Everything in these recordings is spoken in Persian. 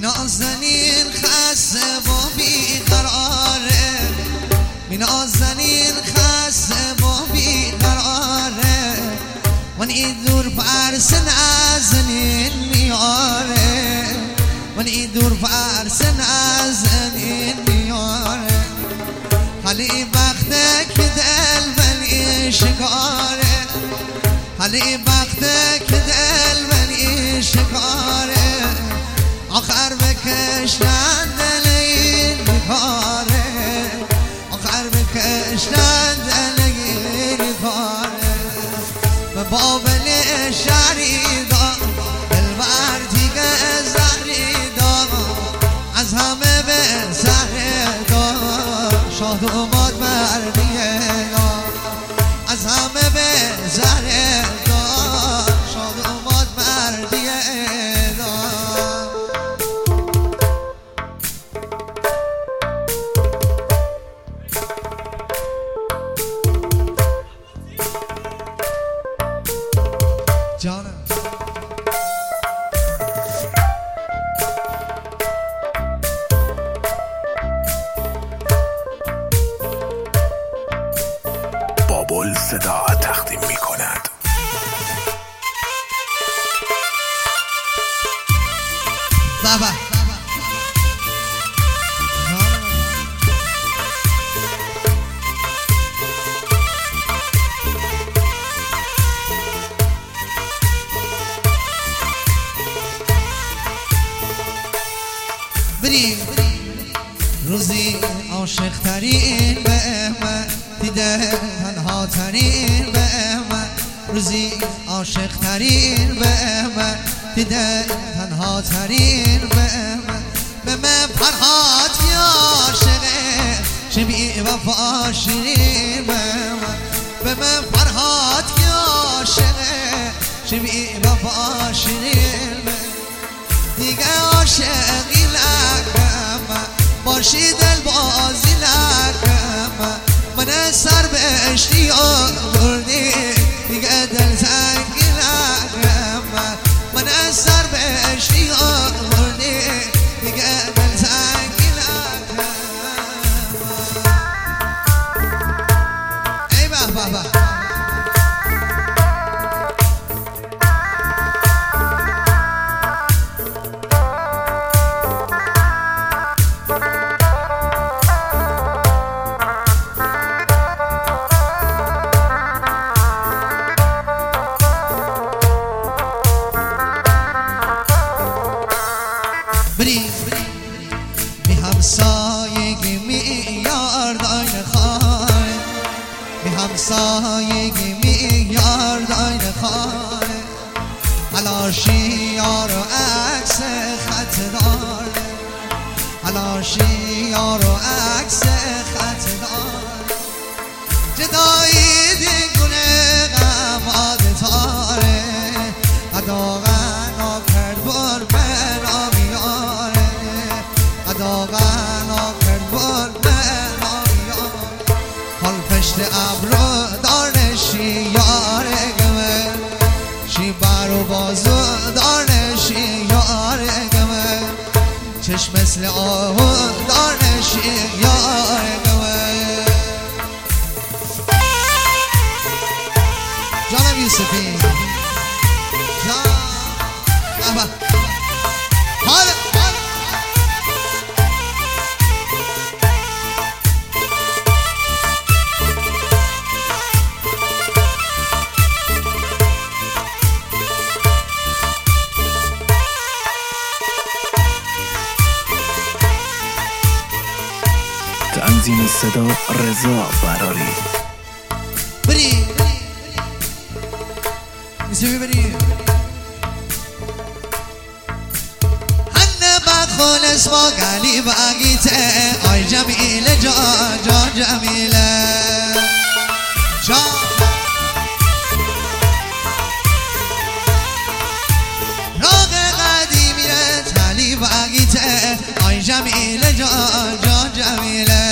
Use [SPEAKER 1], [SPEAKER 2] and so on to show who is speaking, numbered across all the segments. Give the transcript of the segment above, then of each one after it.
[SPEAKER 1] نازنین خسته با بیقراره نازنین خسته با بیقراره من این دور فرس نازنین میاره من این دور فرس نازنین میاره حالی وقته که دل بلی شکاره حالی وقته که دل بلی شکاره آخر بکشتن دل این کاره آخر بکشتن دل این کاره به بابل شریدا دلبر دیگه زهریدا از همه به زهریدا شاد اومد مردیه از همه به زهریدا شاد اومد مردیه جانم
[SPEAKER 2] بابل صدا تقدیم می کند.
[SPEAKER 1] بابا بریم روزی عاشق ترین به من دیده تنها ترین به من روزی عاشق ترین به من دیده تنها ترین به من فرهاد یا عاشقه شبی وفا شیرین به من فرهاد یا عاشقه شبی وفا شیرین دیگه عاشقی لکم باشی دل بازی لکم من سر به اشتی آوردی دیگه دل تنگی لکم من سر به اشتی آوردی دیگه دل تنگی لکم ای بابا می همسایگی می یارداین خواهی می همسایگی می یارداین خواهی علاشی یار و عکس خط داره علاشی یار و عکس خط داره جدایی دیگونه غم آدتاره ادا غنا کرد بر بنا میاره ادا غنا کرد بر بنا میاره حال پشت ابرو دارنشی یاره گمه شی بر و بازو دارنشی یاره گمه چشم مثل آهو دارنشی یاره گمه جانم یوسفی جان حالا
[SPEAKER 2] تنظیم صدا رضا براری
[SPEAKER 1] بریم میسوی بریم هنه بخونس با گلی بگیته آی جمیله جان جان جمیله جان راق قدیمی ره تلی بگیته آی جمیله جان جان جمیله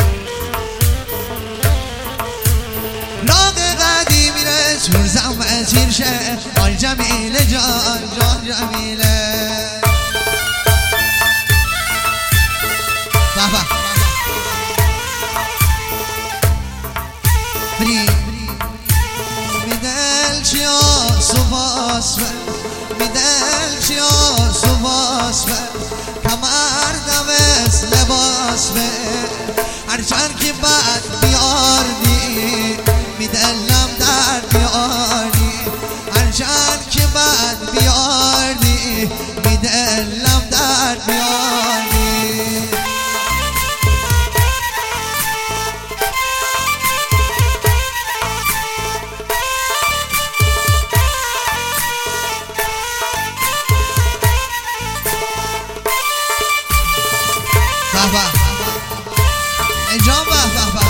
[SPEAKER 1] راق قدیمی ره چون زمت پیر شه آی جمیله جان جان جمیله بابا بری میدل چیا سواس میدل چیا سواس کمر دمس لباس هرچند که بعد بیاردی میدلم در بیاردی هرچند که بعد بیاردی میدلم در بیاردی بابا اینجا بابا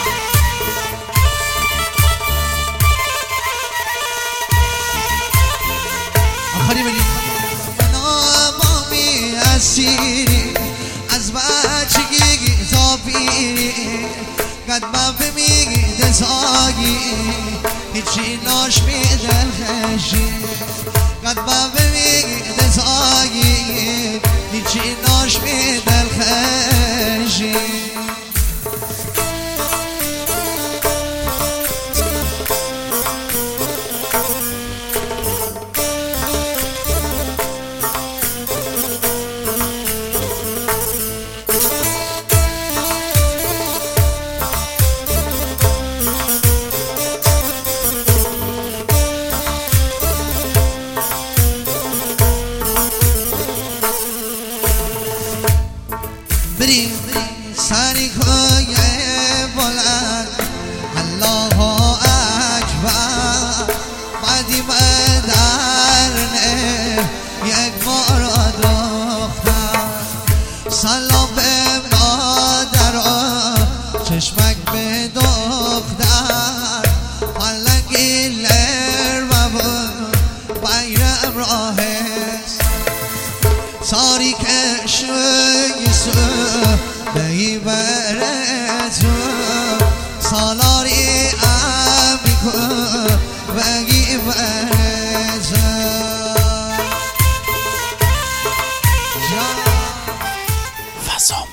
[SPEAKER 1] آخری بگیم نامامی اسیری از بچگی تا پیری قدمم میگی دزاگی هیچی ناش می دل خشی قدمم میگی دزاگی هیچی ناش می دل خشی بریم سری کوی بلند الله اکبر بعدی مدرنه یک مارا دختر سلام به مادر چشمک به دختر ملنگی لر و بیرم راهست ساری کشوی سو بیبرزو